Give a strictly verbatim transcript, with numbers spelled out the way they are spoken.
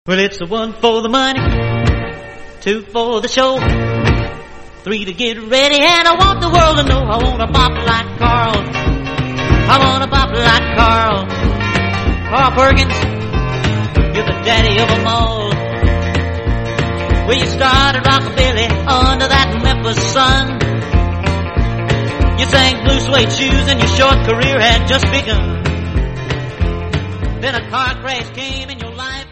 Well, it's the one for the money, two for the show, three to get ready, and I want the world to know I want to bop like Carl. I want to bop like Carl. Carl Perkins, you're the daddy of them all. Well, you started rockabilly under that Memphis sun. You sang blue suede shoes and your short career had just begun. Then a car crash came in your life.